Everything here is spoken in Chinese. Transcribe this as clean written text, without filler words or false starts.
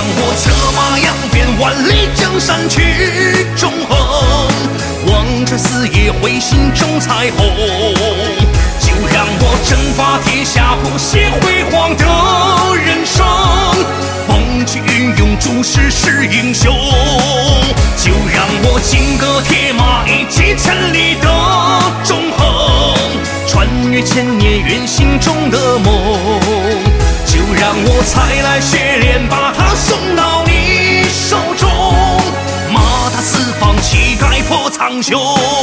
我策马扬鞭，万里江山去纵横。望着四野彗星中彩虹，就让我征伐天下，谱写辉煌的人生。风起云涌，诸事是英雄。就让我金戈铁马，一骑千里的纵横。穿越千年，圆心中的梦。就让我才来血练，把它送到你手中。马踏四方，气概破苍穹。